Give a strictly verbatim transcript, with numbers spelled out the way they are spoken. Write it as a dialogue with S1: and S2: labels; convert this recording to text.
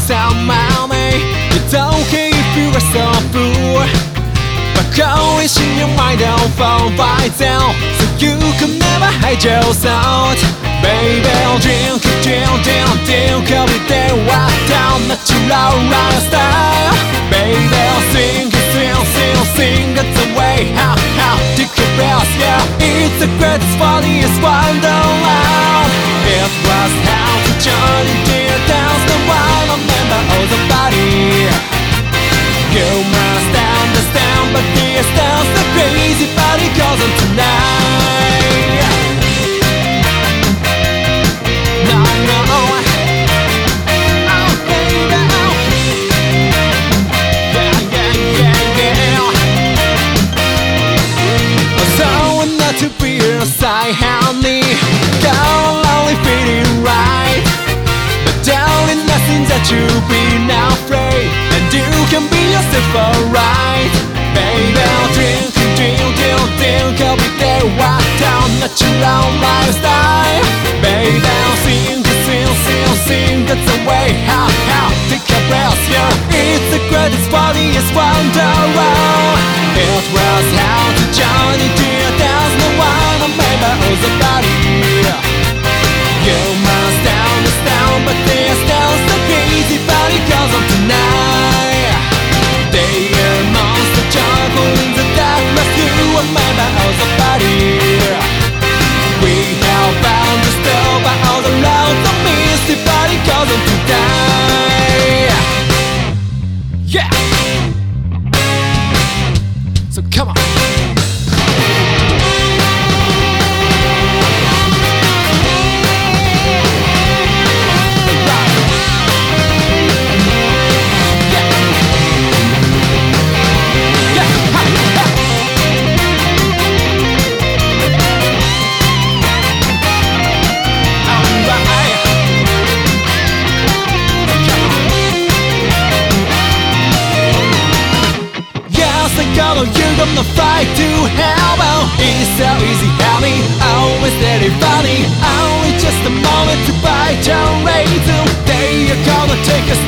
S1: some money. It's okay if you are so poor, but always in your mind don't fall by down, so you can never hide yourself. Baby, drink, drink, drink, drink every day. Walk down natural lifestyle. Baby, sing, sing, sing, sing. That's the way. How, how, take your breath, yeah. It's the greatest, funniest wonderland. It was how to journey dear dance the wild remember all the body. You must understand, but this dance the crazy body goes on tonight. No, no, oh baby, oh. Yeah, yeah, yeah, yeah. So not to be your side, honey. Girl, only feeling right, but darling, nothing that you be now afraid, and you can be yourself alright. Baby, drink, drink, drink, drink every day. Walk down natural lifestyle. Baby, sing, sing, sing, sing. That's the way. How, how, take a breath, yeah. It's the greatest, funniest wonderland. It was how to journey dear dance the one remember all the body. You must understand, but this dance the crazy body goes on tonight. They are monster jungle in the darkness. You remember all the body. We have found the stove by all the rounds of misty body goes on tonight. Yeah. So come on. You're gonna fight to heaven. It's so easy, honey. Always very funny. Only just a moment to bite your razor. They are gonna take us